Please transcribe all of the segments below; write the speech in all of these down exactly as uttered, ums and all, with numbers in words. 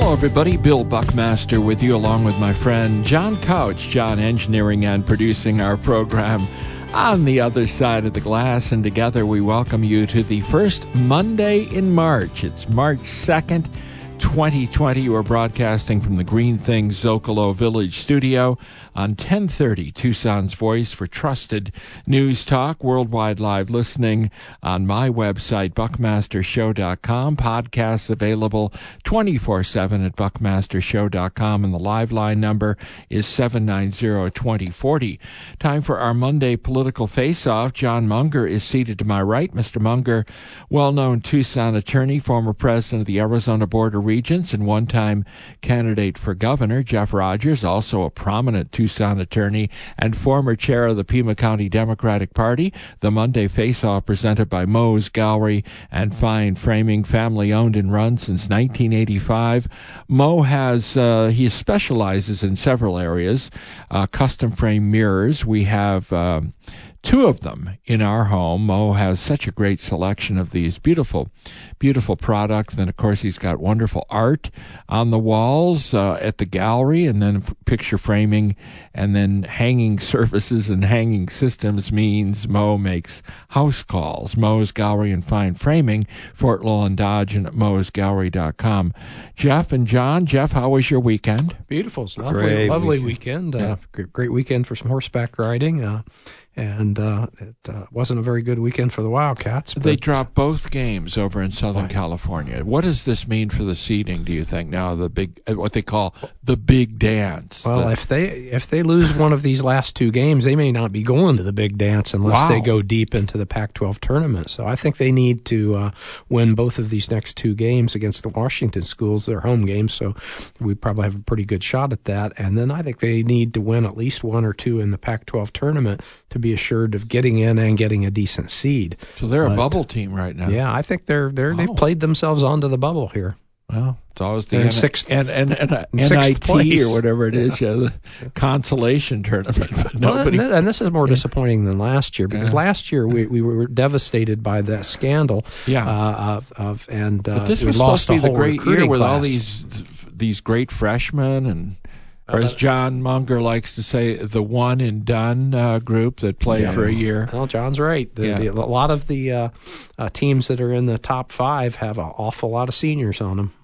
Hello, everybody. Bill Buckmaster with you, along with my friend John Couch. John engineering and producing our program on the other side of the glass. And together we welcome you to the first Monday in March. It's March second, twenty twenty. We're broadcasting from the Green Things Zocalo Village studio on ten thirty Tucson's Voice for trusted news talk, worldwide live listening on my website, buckmaster show dot com. Podcasts available twenty-four seven at buckmaster show dot com, and the live line number is seven nine zero, two zero four zero. Time for our Monday political face-off. John Munger is seated to my right. Mister Munger, well-known Tucson attorney, former president of the Arizona Board of Regents, and one-time candidate for governor. Jeff Rogers, also a prominent Tucson attorney and former chair of the Pima County Democratic Party. The Monday Face-Off presented by Moe's Gallery and Fine Framing, family-owned and run since nineteen eighty-five. Moe has, uh, he specializes in several areas, uh, custom frame mirrors. We have uh, two of them in our home. Moe has such a great selection of these beautiful, beautiful products. Then, of course, he's got wonderful art on the walls uh, at the gallery, and then picture framing, and then hanging surfaces and hanging systems means Moe makes house calls. Moe's Gallery and Fine Framing, Fort Lowell Dodge, and at moes gallery dot com. Jeff and John, Jeff, how was your weekend? Beautiful. It's lovely, great lovely weekend. weekend. Uh, Yeah. great, great weekend for some horseback riding. Uh, and uh, it uh, wasn't a very good weekend for the Wildcats. But They dropped both games over in Southern Right. California. What does this mean for the seeding, do you think, now, the big, what they call the big dance? Well, the, if they if they lose one of these last two games, they may not be going to the big dance unless Wow. they go deep into the Pac twelve tournament. So I think they need to uh, win both of these next two games against the Washington schools. They're home games, so we probably have a pretty good shot at that. And then I think they need to win at least one or two in the Pac twelve tournament to be assured of getting in and getting a decent seed. so they're but- a bubble team right now. Yeah, I think they're they're Oh. they've played themselves onto the bubble here. Well, it's always the They're in N- sixth- and, and, and, uh, in sixth N I T place. or whatever it is, yeah, the consolation tournament. But nobody. Well, and this is more disappointing than last year, because Yeah. last year we, we were devastated by that scandal. Yeah. Uh, of, of and uh, But this we was supposed lost to be a the whole great year recruiting with all class. these these great freshmen, and or as John Munger likes to say, the one and done uh, group that play Yeah. for a year. Well, John's right. The, Yeah. the, a lot of the uh, uh, teams that are in the top five have an awful lot of seniors on them.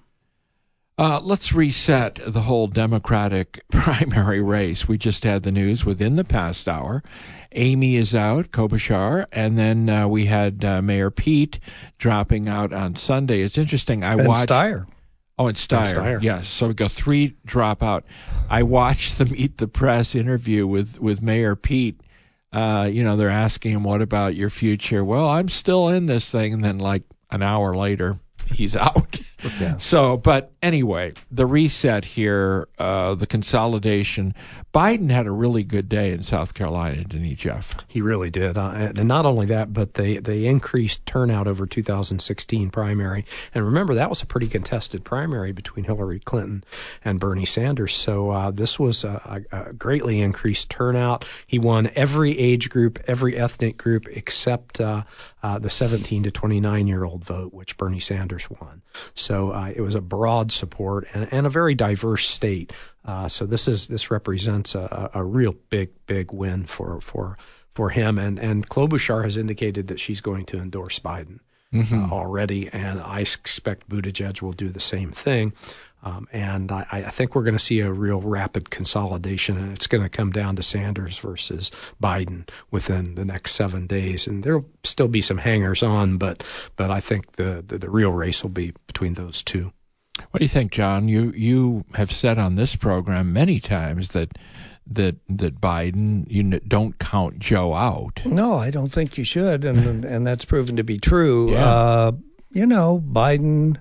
Uh, let's reset the whole Democratic primary race. We just had the news within the past hour. Amy is out, Klobuchar, and then uh, we had uh, Mayor Pete dropping out on Sunday. It's interesting. I And watched. Steyer. Oh, and Steyer. Steyer. Yes. So we go three drop out. I watched the Meet the Press interview with, with Mayor Pete. Uh, you know, they're asking him, what about your future? Well, I'm still in this thing. And then like an hour later, he's out. Yeah. So, but anyway, the reset here, uh, the consolidation. Biden had a really good day in South Carolina, didn't he, Jeff? He really did. Uh, and not only that, but they, they increased turnout over two thousand sixteen primary. And remember, that was a pretty contested primary between Hillary Clinton and Bernie Sanders. So uh, this was a, a greatly increased turnout. He won every age group, every ethnic group, except uh, uh, the seventeen to twenty-nine-year-old vote, which Bernie Sanders won. So uh, it was a broad support and, and a very diverse state. Uh, so this is this represents a, a real big, big win for for for him. And and Klobuchar has indicated that she's going to endorse Biden Mm-hmm. uh, already, and I expect Buttigieg will do the same thing. Um, and I, I think we're going to see a real rapid consolidation, and it's going to come down to Sanders versus Biden within the next seven days. And there'll still be some hangers on, but but I think the the, the real race will be between those two. What do you think, John? You you have said on this program many times that that that Biden, you n- don't count Joe out. No, I don't think you should, and and that's proven to be true. Yeah. Uh, you know, Biden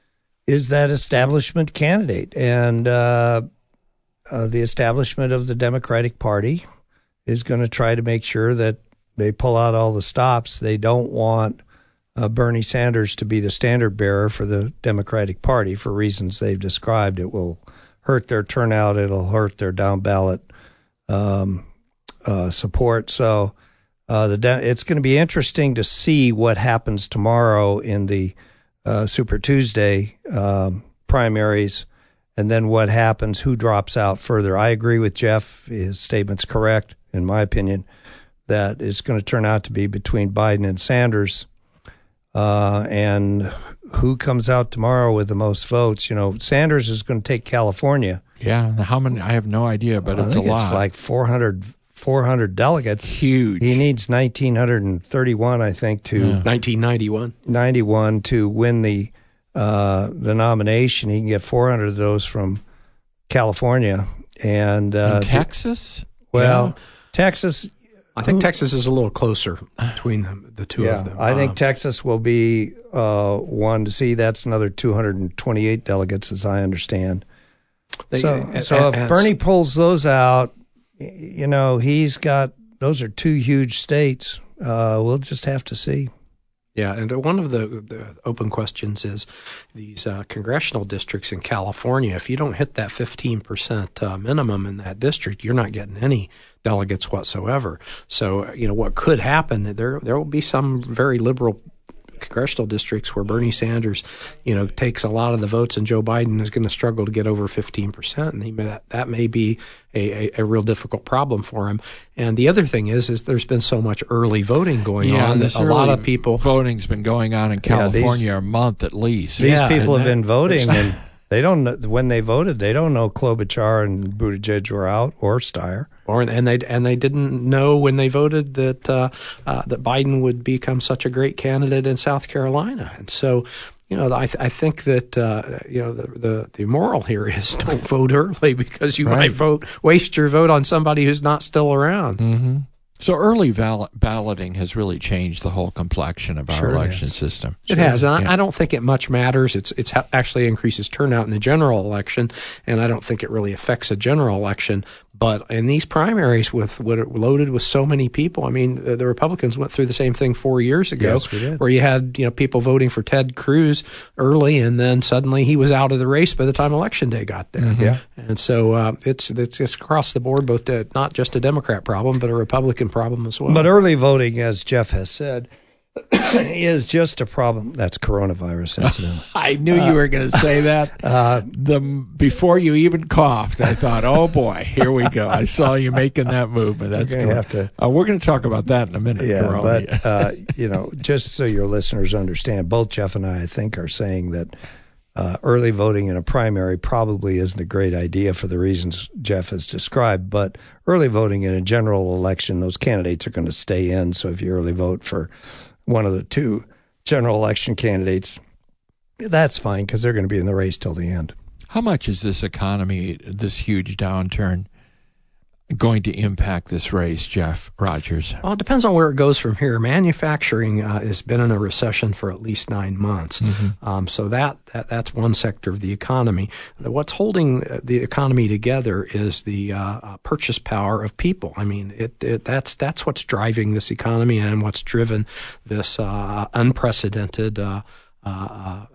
is that establishment candidate, and uh, uh, the establishment of the Democratic Party is going to try to make sure that they pull out all the stops. They don't want uh, Bernie Sanders to be the standard bearer for the Democratic Party for reasons they've described. It will hurt their turnout. It'll hurt their down ballot um, uh, support. So uh, the de- it's going to be interesting to see what happens tomorrow in the uh, Super Tuesday um, primaries and then what happens, who drops out further. I agree with Jeff. His statement's correct, in my opinion, that it's going to turn out to be between Biden and Sanders. Uh, and who comes out tomorrow with the most votes? You know, Sanders is going to take California. Yeah, how many? I have no idea, but I it's think a lot. It's like four hundred, four hundred delegates. Huge. He needs one thousand nine hundred thirty-one, I think, to Yeah. nineteen ninety-one. ninety-one to win the uh, the nomination. He can get four hundred of those from California and uh, In Texas? well, Yeah. Texas. I think Texas is a little closer between them, the two Yeah, of them. I think Um, Texas will be uh, one to see. That's another two hundred twenty-eight delegates, as I understand. they- so, and- so if and- Bernie pulls those out, y- you know, he's got those are two huge states. Uh, we'll just have to see. Yeah, and one of the, the open questions is these uh, congressional districts in California. If you don't hit that fifteen percent uh, minimum in that district, you're not getting any delegates whatsoever. So, you know, what could happen, there there will be some very liberal congressional districts where Bernie Sanders, you know, takes a lot of the votes and Joe Biden is going to struggle to get over fifteen percent. And he may, that, that may be a, a, a real difficult problem for him. And the other thing is, is there's been so much early voting going Yeah, on that this a lot early of people. voting's been going on in Yeah, these- California a month at least. These Yeah, people and have been that- voting, and they don't know, when they voted, they don't know Klobuchar and Buttigieg were out, or Steyer. Or and they and they didn't know when they voted that uh, uh, that Biden would become such a great candidate in South Carolina, and so you know I th- I think that uh, you know the, the the moral here is don't vote early because you Right. might vote waste your vote on somebody who's not still around. Mm-hmm. So early val- balloting has really changed the whole complexion of our Sure it election has. system. It has, and Yeah. I, I don't think it much matters. It's it's ha- actually increases turnout in the general election, and I don't think it really affects a general election. But in these primaries, with what are loaded with so many people, I mean, the, the Republicans went through the same thing four years ago, Yes, we did. where you had you know people voting for Ted Cruz early, and then suddenly he was out of the race by the time election day got there. Mm-hmm. Yeah. And so uh, it's it's just across the board, both uh, not just a Democrat problem, but a Republican problem as well. But early voting, as Jeff has said, is just a problem. That's coronavirus, incidentally. I knew you were going to say that. Uh, the before you even coughed, I thought, "Oh boy, here we go." I saw you making that move, but that's You're going gonna have to- Uh, we're going to talk about that in a minute. Yeah, Corona. but uh, you know, just so your listeners understand, both Jeff and I, I think, are saying that uh, early voting in a primary probably isn't a great idea for the reasons Jeff has described. But early voting in a general election, those candidates are going to stay in. So if you early vote for one of the two general election candidates, that's fine because they're going to be in the race till the end. How much is this economy, this huge downturn, going to impact this race, Jeff Rogers? Well, it depends on where it goes from here. Manufacturing uh, has been in a recession for at least nine months. Mm-hmm. Um, so that, that that's one sector of the economy. What's holding the economy together is the uh, uh, purchase power of people. I mean, it, it that's that's what's driving this economy and what's driven this uh, unprecedented uh, uh, uh,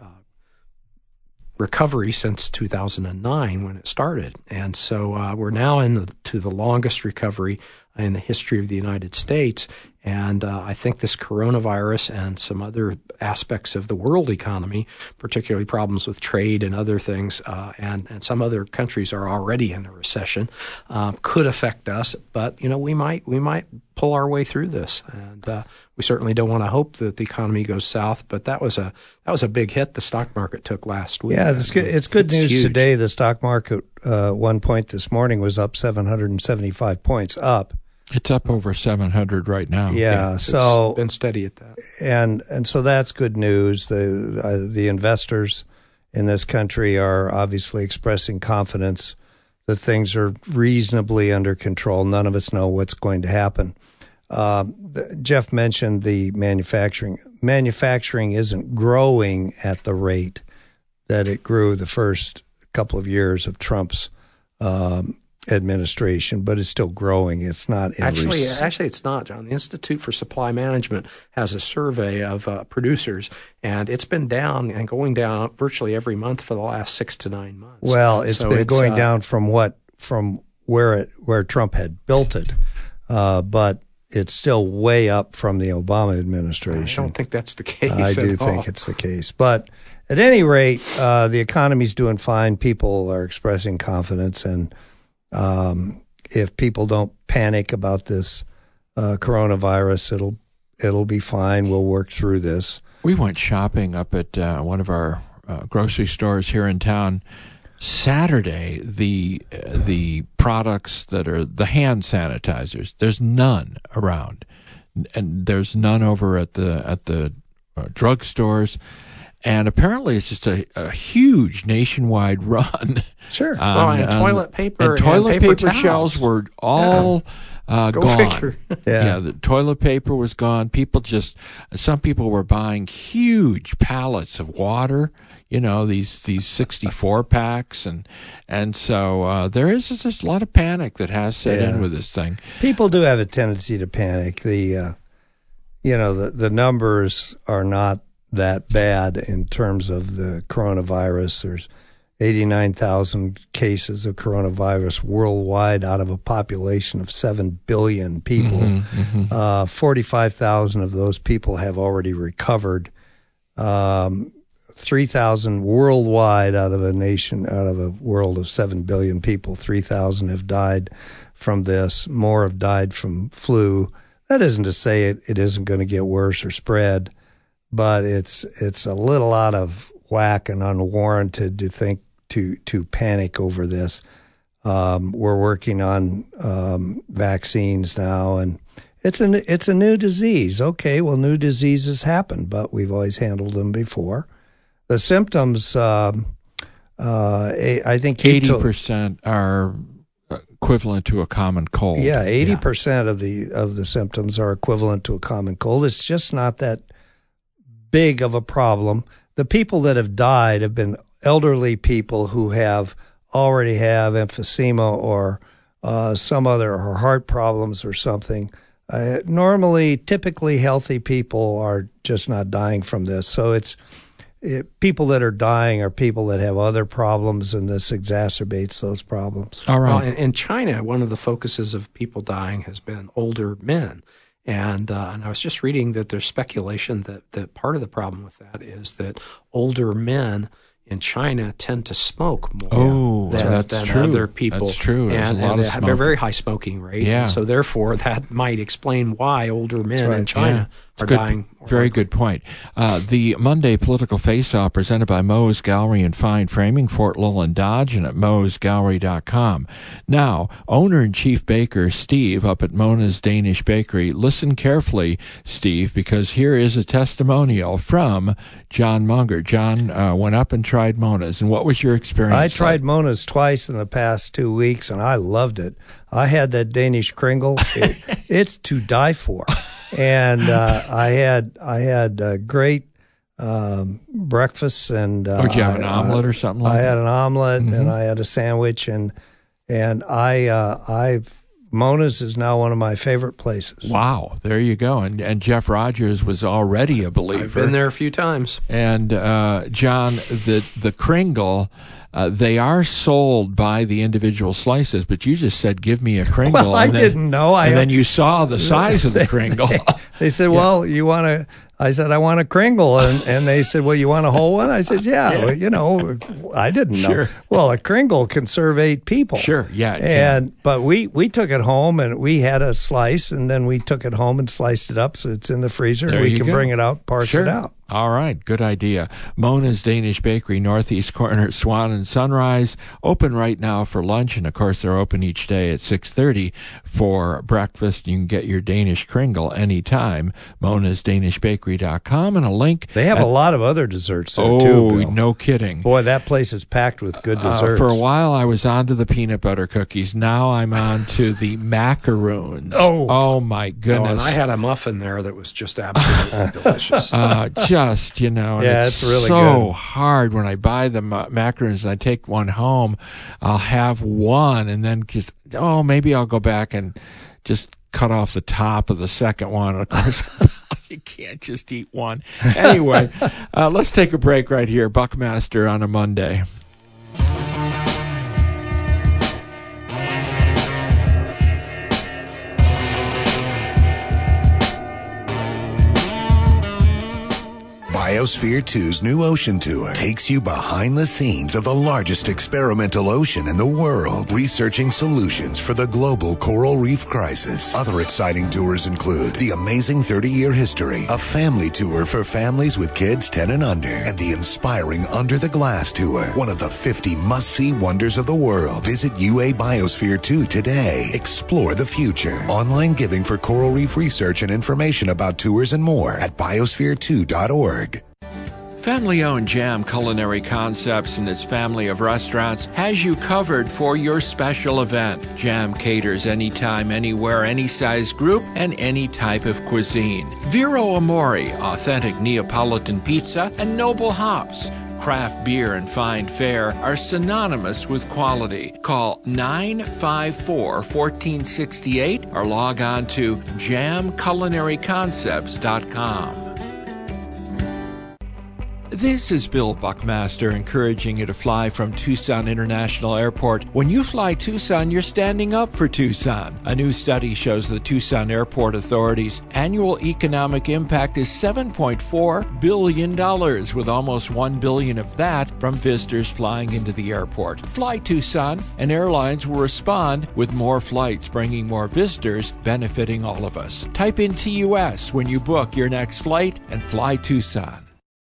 recovery since two thousand nine when it started. And so uh, we're now into the longest recovery in the history of the United States. And uh, I think this coronavirus and some other aspects of the world economy, particularly problems with trade and other things, uh, and, and some other countries are already in a recession, um, could affect us. But, you know, we might we might pull our way through this. And uh, we certainly don't want to hope that the economy goes south. But that was a that was a big hit the stock market took last week. Yeah, it's good, it's good It's news huge. today. The stock market, uh, one point this morning, was up seven hundred seventy-five points up. It's up over seven hundred right now. Yeah, It's so been steady at that. and and so that's good news. The uh, the investors in this country are obviously expressing confidence that things are reasonably under control. None of us know what's going to happen. Uh, the, Jeff mentioned the manufacturing. Manufacturing isn't growing at the rate that it grew the first couple of years of Trump's um, administration, but it's still growing. It's not in Actually, rec- actually, it's not, John. The Institute for Supply Management has a survey of uh, producers, and it's been down and going down virtually every month for the last six to nine months. Well, it's So been going uh, down from what from where it where Trump had built it, uh, but it's still way up from the Obama I administration. don't think that's the case. I at do all. think it's the case, but at any rate, uh, the economy's doing fine. People are expressing confidence, and um, if people don't panic about this uh, coronavirus, it'll it'll be fine. We'll work through this. We went shopping up at uh, one of our uh, grocery stores here in town Saturday. The uh, the products that are the hand sanitizers, there's none around, and there's none over at the at the uh, drugstores. And apparently, it's just a, a huge nationwide run. Sure. On, well, and um, toilet paper and toilet and paper, paper shelves were all yeah. uh, Go gone. Figure. yeah. yeah, the toilet paper was gone. People just, some people were buying huge pallets of water. You know, these these sixty-four packs, and and so uh, there is just a lot of panic that has set yeah. in with this thing. People do have a tendency to panic. The, uh, you know, the the numbers are not that bad in terms of the coronavirus. There's eighty-nine thousand cases of coronavirus worldwide out of a population of seven billion people. Mm-hmm, mm-hmm. Uh, forty-five thousand of those people have already recovered. Um, three thousand worldwide out of a nation, out of a world of seven billion people, three thousand have died from this. More have died from flu. That isn't to say it, it isn't going to get worse or spread, but it's it's a little out of whack and unwarranted to think to to panic over this. Um, we're working on um, vaccines now, and it's a it's a new disease. Okay, well, new diseases happen, but we've always handled them before. The symptoms, um, uh, I think, eighty percent are equivalent to a common cold. Yeah, eighty percent yeah. of the of the symptoms are equivalent to a common cold. It's just not that big of a problem. The people that have died have been elderly people who have already have emphysema or uh, some other or heart problems or something. Uh, normally, typically healthy people are just not dying from this. So it's it, people that are dying are people that have other problems, and this exacerbates those problems. All right. Well, in, in China, one of the focuses of people dying has been older men. And, uh, and I was just reading that there's speculation that, that part of the problem with that is that older men in China tend to smoke more oh, than, that's than true. other people. That's true. There's and, a lot and of they have smoking. a very high smoking rate. Yeah. And so therefore, that might explain why older men right. in China yeah. are good, dying. Very likely. good point. Uh, the Monday Political Face-Off presented by Moe's Gallery and Fine Framing, Fort Lowland Dodge, and at moes gallery dot com. Now, owner and chief baker Steve up at Mona's Danish Bakery, listen carefully, Steve, because here is a testimonial from John Munger. John uh, went up and tried Mona's, and what was your experience I like? tried Mona's twice in the past two weeks, and I loved it. I had that Danish Kringle. It, it's to die for. And uh, I had I had uh, great um, breakfast, and uh, oh, did you have an I, omelet I, or something like I that? had an omelet, Mm-hmm. and I had a sandwich, and and I uh, I Mona's is now one of my favorite places. Wow, there you go. And and Jeff Rogers was already a believer. I've been there a few times. And uh, John, the the Kringle, uh, they are sold by the individual slices, but you just said, "Give me a Kringle." Well, I and then, didn't know. I and then you saw the size of the Kringle. They, they said, "Well, you want to?" I said, "I want a Kringle," and, and they said, "Well, you want a whole one?" I said, "Yeah." Yeah. Well, you know, I didn't know. Sure. Well, a Kringle can serve eight people. Sure, yeah, it can. And but we we took it home, and we had a slice, and then we took it home and sliced it up, so it's in the freezer, There and we you can go. bring it out, parse Sure. it out. All right, good idea. Mona's Danish Bakery, northeast corner, Swan and Sunrise, open right now for lunch, and of course they're open each day at six thirty for breakfast. You can get your Danish Kringle anytime. monas danish bakery dot com, and a link. They have at, a lot of other desserts there oh, too, Bill. no kidding. Boy, that place is packed with good Uh, desserts. for a while, I was on to the peanut butter cookies. Now I'm on to the macaroons. Oh. oh my Oh, goodness! and I had a muffin there that was just absolutely delicious. uh, just, you know, and Yeah, it's, it's really so good. hard when I buy the ma- macarons and I take one home. I'll have one and then just, oh, maybe I'll go back and just cut off the top of the second one. Of course, you can't just eat one. Anyway, uh, let's take a break right here. Buckmaster on a Monday. Biosphere two's new ocean tour takes you behind the scenes of the largest experimental ocean in the world, researching solutions for the global coral reef crisis. Other exciting tours include the amazing thirty-year history, a family tour for families with kids ten and under, and the inspiring Under the Glass tour, one of the fifty must-see wonders of the world. Visit U A Biosphere two today. Explore the future. Online giving for coral reef research and information about tours and more at biosphere two dot org. Family-owned Jam Culinary Concepts and its family of restaurants has you covered for your special event. Jam caters anytime, anywhere, any size group, and any type of cuisine. Vero Amore, authentic Neapolitan pizza, and Noble Hops. Craft beer and fine fare are synonymous with quality. Call nine five four, one four six eight or log on to jam culinary concepts dot com. This is Bill Buckmaster encouraging you to fly from Tucson International Airport. When you fly Tucson, you're standing up for Tucson. A new study shows the Tucson Airport Authority's annual economic impact is seven point four billion dollars, with almost one billion dollars of that from visitors flying into the airport. Fly Tucson, and airlines will respond with more flights, bringing more visitors, benefiting all of us. Type in T U S when you book your next flight and fly Tucson.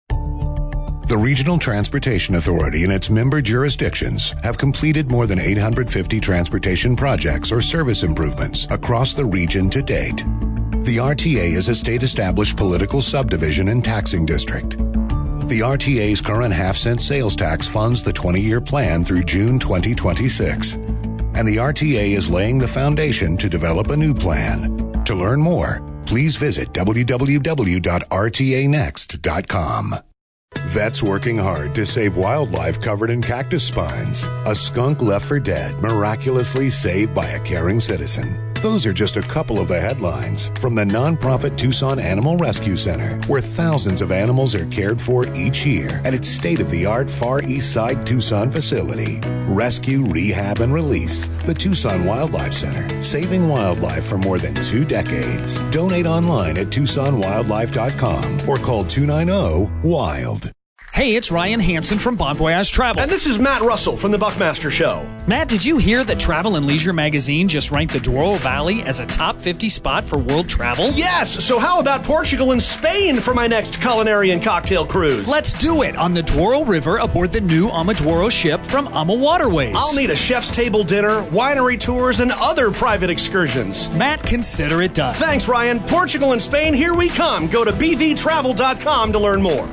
The Regional Transportation Authority and its member jurisdictions have completed more than eight hundred fifty transportation projects or service improvements across the region to date. The R T A is a state-established political subdivision and taxing district. The R T A's current half-cent sales tax funds the twenty-year plan through June twenty twenty-six. And the R T A is laying the foundation to develop a new plan. To learn more, please visit w w w dot r t a next dot com. Vets working hard to save wildlife covered in cactus spines. A skunk left for dead, miraculously saved by a caring citizen. Those are just a couple of the headlines from the nonprofit Tucson Animal Rescue Center, where thousands of animals are cared for each year at its state-of-the-art Far East Side Tucson facility. Rescue, rehab, and release. The Tucson Wildlife Center, saving wildlife for more than two decades. Donate online at tucson wildlife dot com or call two nine zero, WILD. Hey, it's Ryan Hansen from Bon Voyage Travel. And this is Matt Russell from the Buckmaster Show. Matt, did you hear that Travel and Leisure magazine just ranked the Douro Valley as a top fifty spot for world travel? Yes, so how about Portugal and Spain for my next culinary and cocktail cruise? Let's do it on the Douro River aboard the new Amaduro ship from Ama Waterways. I'll need a chef's table dinner, winery tours, and other private excursions. Matt, consider it done. Thanks, Ryan. Portugal and Spain, here we come. Go to b v travel dot com to learn more.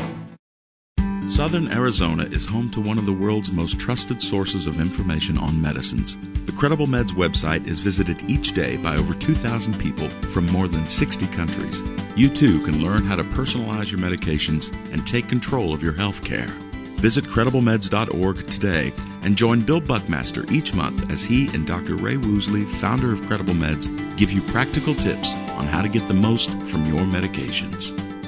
Southern Arizona is home to one of the world's most trusted sources of information on medicines. The Credible Meds website is visited each day by over two thousand people from more than sixty countries. You too can learn how to personalize your medications and take control of your health care. Visit credible meds dot org today and join Bill Buckmaster each month as he and Doctor Ray Woosley, founder of Credible Meds, give you practical tips on how to get the most from your medications.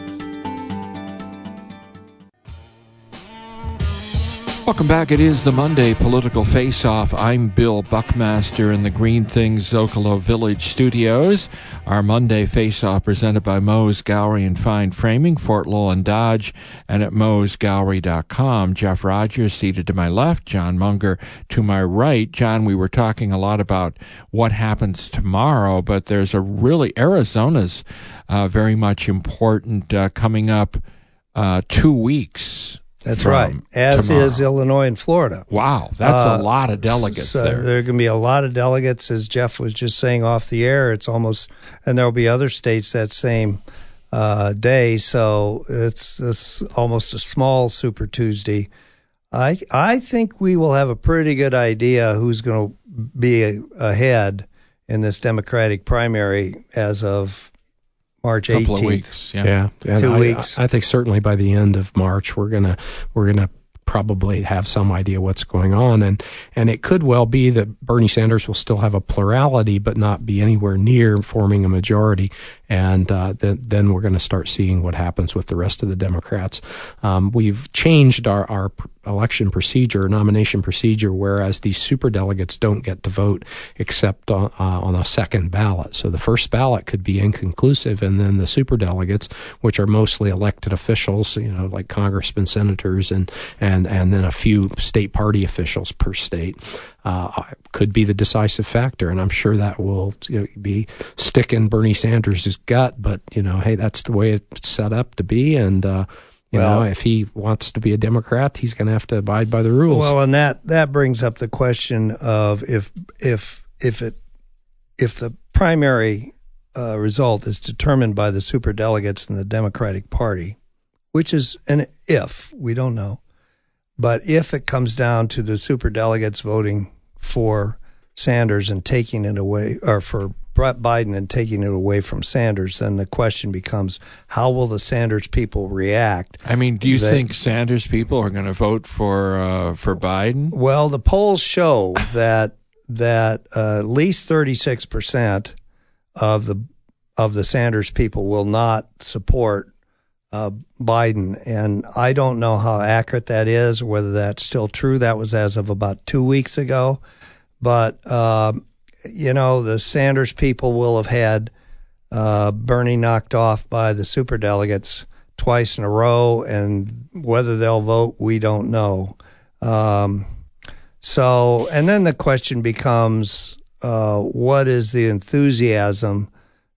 Welcome back. It is the Monday Political Face-Off. I'm Bill Buckmaster in the Green Things Zocalo Village studios. Our Monday Face-Off presented by Moe's Gallery and Fine Framing, Fort Lowell and Dodge, and at moes gallery dot com. Jeff Rogers seated to my left, John Munger to my right. John, we were talking a lot about what happens tomorrow, but there's a really, Arizona's uh, very much important uh, coming up uh, two weeks. That's right, as tomorrow. is Illinois and Florida. Wow, that's uh, a lot of delegates so there. There are going to be a lot of delegates, as Jeff was just saying off the air. It's almost, and there will be other states that same uh, day. So it's, it's almost a small Super Tuesday. I I think we will have a pretty good idea who's going to be a, ahead in this Democratic primary as of March eighteenth. Couple of weeks, yeah. Yeah, and Two I, weeks. I, I think certainly by the end of March, we're gonna we're gonna probably have some idea what's going on, and and it could well be that Bernie Sanders will still have a plurality, but not be anywhere near forming a majority. and uh, then then we're going to start seeing what happens with the rest of the Democrats. Um, we've changed our our election procedure, nomination procedure, whereas these superdelegates don't get to vote except on, uh, on a second ballot. So the first ballot could be inconclusive, and then the superdelegates, which are mostly elected officials, you know, like congressmen, senators, and and and then a few state party officials per state, uh, could be the decisive factor. And I'm sure that will, you know, be sticking Bernie Sanders' gut. But you know, hey, that's the way it's set up to be, and. Uh, You well, know, if he wants to be a Democrat, he's going to have to abide by the rules. Well, and that, that brings up the question of if if if it if the primary uh, result is determined by the superdelegates in the Democratic Party, which is an if, we don't know, but if it comes down to the superdelegates voting for Sanders and taking it away, or for Biden and taking it away from Sanders, then the question becomes, how will the Sanders people react? I mean, do you they, think Sanders people are going to vote for uh, for Biden? Well, the polls show that that uh, at least thirty-six percent of the of the Sanders people will not support uh, Biden, and I don't know how accurate that is, whether that's still true. That was as of about two weeks ago, but. Uh, You know, the Sanders people will have had uh, Bernie knocked off by the superdelegates twice in a row, and whether they'll vote, we don't know. Um, so, and then the question becomes, uh, what is the enthusiasm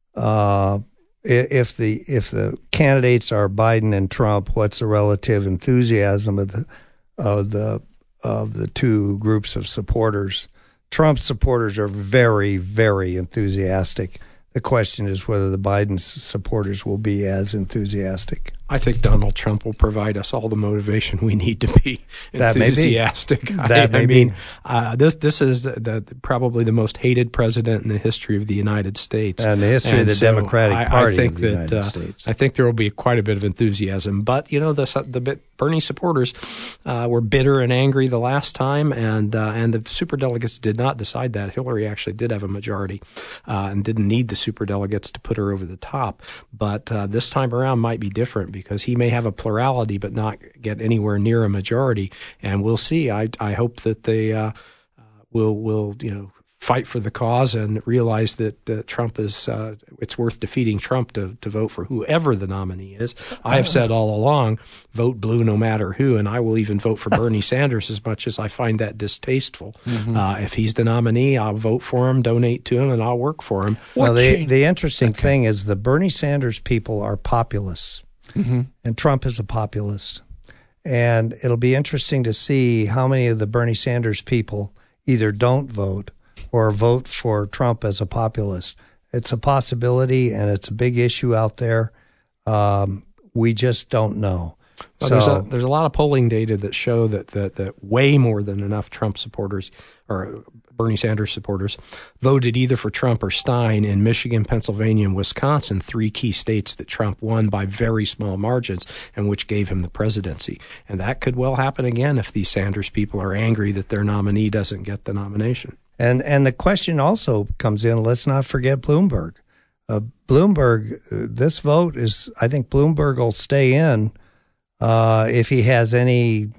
uh, if the if the candidates are Biden and Trump? What's the relative enthusiasm of the of the of the two groups of supporters? Trump supporters are very, very enthusiastic. The question is whether the Biden supporters will be as enthusiastic. I think Donald Trump will provide us all the motivation we need to be that enthusiastic. May be. That I, may I mean, be. Uh, this this is the, the, probably the most hated president in the history of the United States, and the history and of the so Democratic I, Party I think of the that, United uh, States. I think there will be quite a bit of enthusiasm. But you know, the the Bernie supporters uh, were bitter and angry the last time, and uh, and the superdelegates did not decide that. Hillary actually did have a majority uh, and didn't need the superdelegates to put her over the top. But uh, this time around might be different because he may have a plurality but not get anywhere near a majority, and we'll see. I I hope that they uh, uh, will will you know fight for the cause and realize that uh, Trump is uh, it's worth defeating Trump to to vote for whoever the nominee is. I have said all along, vote blue no matter who, and I will even vote for Bernie Sanders as much as I find that distasteful. Mm-hmm. Uh, if he's the nominee, I'll vote for him, donate to him, and I'll work for him. Well, the the interesting okay. thing is the Bernie Sanders people are populists. Mm-hmm. And Trump is a populist. And it'll be interesting to see how many of the Bernie Sanders people either don't vote or vote for Trump as a populist. It's a possibility, and it's a big issue out there. Um, we just don't know. Well, so, there's, a, there's a lot of polling data that show that, that, that way more than enough Trump supporters or Bernie Sanders supporters voted either for Trump or Stein in Michigan, Pennsylvania, and Wisconsin, three key states that Trump won by very small margins and which gave him the presidency. And that could well happen again if these Sanders people are angry that their nominee doesn't get the nomination. And and the question also comes in, let's not forget Bloomberg. Uh, Bloomberg, uh, this vote is, I think Bloomberg will stay in uh, if he has any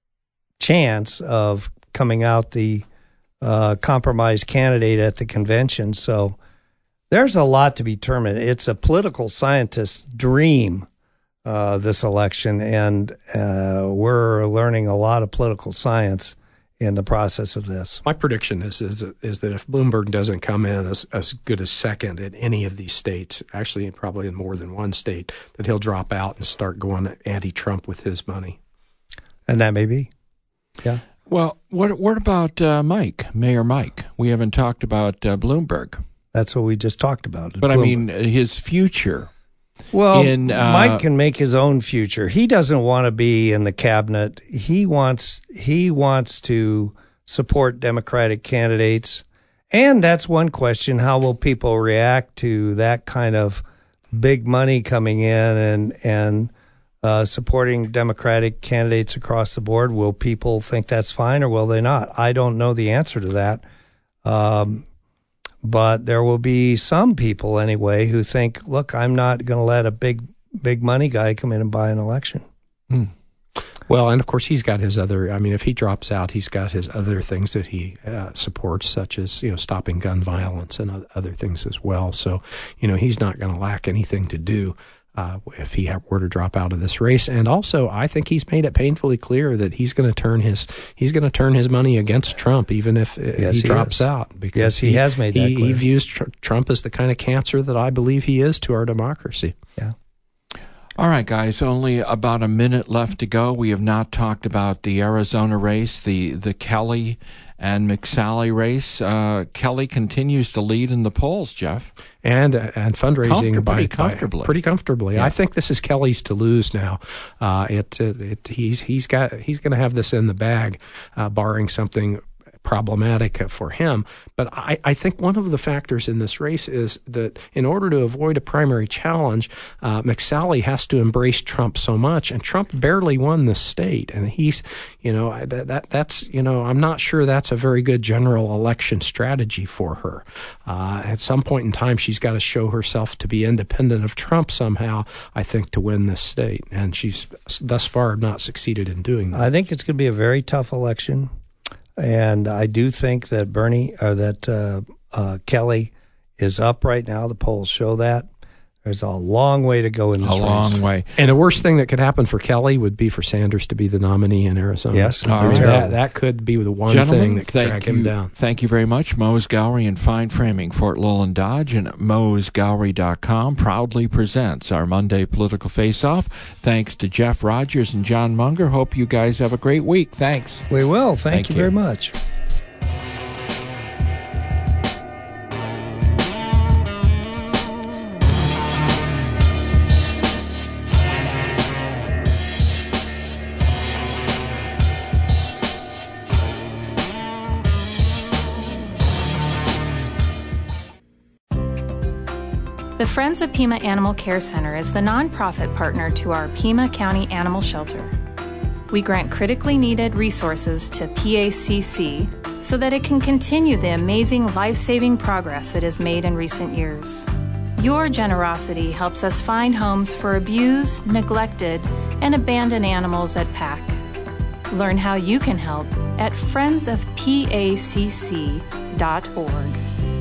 chance of coming out the uh, compromise candidate at the convention. So there's a lot to be determined. It's a political scientist's dream, uh, this election, and uh, we're learning a lot of political science in the process of this. My prediction is is, is that if Bloomberg doesn't come in as, as good as second in any of these states, actually probably in more than one state, that he'll drop out and start going anti-Trump with his money. And that may be. Yeah. Well, what what about uh, Mike, Mayor Mike? We haven't talked about uh, Bloomberg. That's what we just talked about. But Bloomberg. I mean, his future. Well, in, uh, Mike can make his own future. He doesn't want to be in the cabinet. He wants he wants to support Democratic candidates. And that's one question. How will people react to that kind of big money coming in and and uh, supporting Democratic candidates across the board? Will people think that's fine or will they not? I don't know the answer to that. Um, But there will be some people anyway who think, look, I'm not going to let a big, big money guy come in and buy an election. Hmm. Well, and of course, he's got his other, I mean, if he drops out, he's got his other things that he uh, supports, such as, you know, stopping gun violence and other things as well. So, you know, he's not going to lack anything to do uh, if he were to drop out of this race. And also, I think he's made it painfully clear that he's going to turn his he's going to turn his money against Trump, even if yes, he, he drops is. out. Because yes, he, he has made that he, clear. He views tr- Trump as the kind of cancer that I believe he is to our democracy. Yeah. All right, guys, only about a minute left to go. We have not talked about the Arizona race, the, the Kelly and McSally race. Uh, Kelly continues to lead in the polls, Jeff. And and fundraising Comfort- by, pretty by- comfortably. pretty comfortably. Yeah. I think this is Kelly's to lose now. Uh, it, it, it he's he's got he's going to have this in the bag, uh, barring something problematic for him. But I, I think one of the factors in this race is that in order to avoid a primary challenge, uh, McSally has to embrace Trump so much, and Trump barely won this state. And he's, you know, that, that that's, you know, I'm not sure that's a very good general election strategy for her. Uh, at some point in time, she's got to show herself to be independent of Trump somehow, I think, to win this state. And she's thus far not succeeded in doing that. I think it's going to be a very tough election. And I do think that Bernie or that uh, uh, Kelly is up right now. The polls show that. There's a long way to go in this A race. long way. And the worst thing that could happen for Kelly would be for Sanders to be the nominee in Arizona. Yes. I mean, All right. that, that could be the one Gentlemen, thing that could thank drag you, him down. Thank you very much. Moe's Gallery and Fine Framing, Fort Lowland Dodge, and moes gallery dot com proudly presents our Monday Political Face-Off. Thanks to Jeff Rogers and John Munger. Hope you guys have a great week. Thanks. We will. Thank, Thank you, you. very much. The Friends of Pima Animal Care Center is the nonprofit partner to our Pima County Animal Shelter. We grant critically needed resources to P A C C so that it can continue the amazing life-saving progress it has made in recent years. Your generosity helps us find homes for abused, neglected, and abandoned animals at P A C. Learn how you can help at friends of P A C C dot org.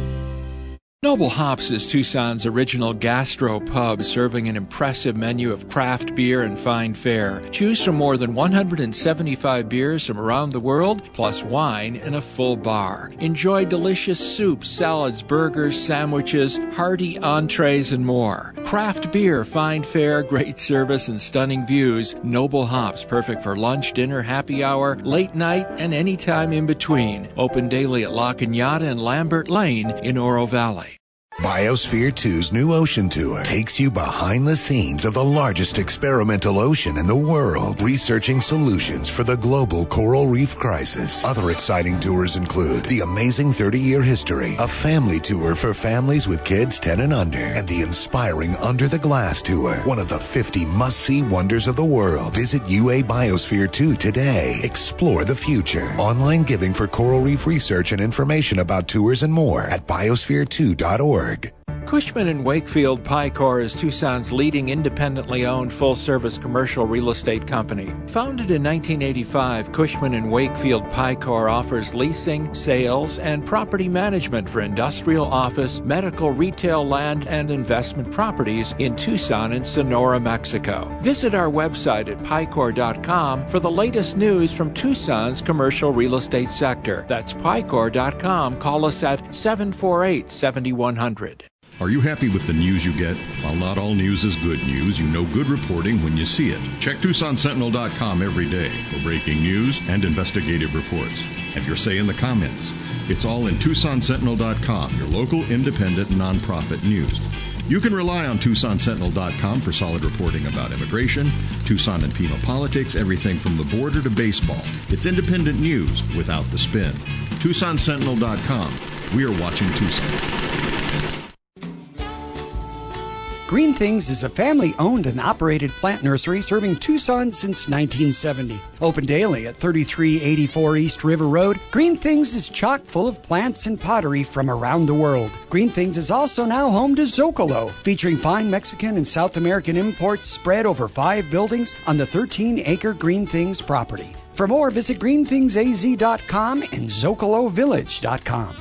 Noble Hops is Tucson's original gastro pub, serving an impressive menu of craft beer and fine fare. Choose from more than one hundred seventy-five beers from around the world, plus wine and a full bar. Enjoy delicious soups, salads, burgers, sandwiches, hearty entrees, and more. Craft beer, fine fare, great service, and stunning views. Noble Hops, perfect for lunch, dinner, happy hour, late night, and any time in between. Open daily at La Cañada and Lambert Lane in Oro Valley. Biosphere two's new ocean tour takes you behind the scenes of the largest experimental ocean in the world, researching solutions for the global coral reef crisis. Other exciting tours include the amazing thirty-year history, a family tour for families with kids ten and under, and the inspiring Under the Glass tour, one of the fifty must-see wonders of the world. Visit U A Biosphere two today. Explore the future. Online giving for coral reef research and information about tours and more at biosphere two dot org. Cushman and Wakefield Picor is Tucson's leading independently owned full-service commercial real estate company. Founded in nineteen eighty-five, Cushman and Wakefield Picor offers leasing, sales, and property management for industrial, office, medical, retail, land, and investment properties in Tucson and Sonora, Mexico. Visit our website at picor dot com for the latest news from Tucson's commercial real estate sector. That's picor dot com. Call us at seven four eight, seven one zero zero. Are you happy with the news you get? While not all news is good news, you know good reporting when you see it. Check Tucson Sentinel dot com every day for breaking news and investigative reports. If you're say in the comments, it's all in Tucson Sentinel dot com, your local independent nonprofit news. You can rely on Tucson Sentinel dot com for solid reporting about immigration, Tucson and Pima politics, everything from the border to baseball. It's independent news without the spin. Tucson Sentinel dot com. We are watching Tucson. Green Things is a family-owned and operated plant nursery serving Tucson since nineteen seventy. Open daily at thirty-three eighty-four East River Road, Green Things is chock full of plants and pottery from around the world. Green Things is also now home to Zocalo, featuring fine Mexican and South American imports spread over five buildings on the thirteen-acre Green Things property. For more, visit green things a z dot com and zocalo village dot com.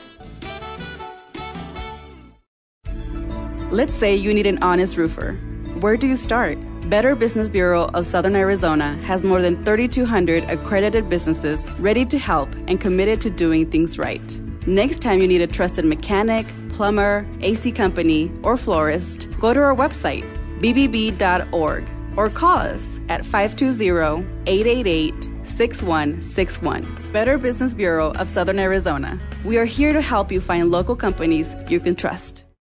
Let's say you need an honest roofer. Where do you start? Better Business Bureau of Southern Arizona has more than thirty-two hundred accredited businesses ready to help and committed to doing things right. Next time you need a trusted mechanic, plumber, A C company, or florist, go to our website, b b b dot org, or call us at five two zero, eight eight eight, six one six one. Better Business Bureau of Southern Arizona. We are here to help you find local companies you can trust.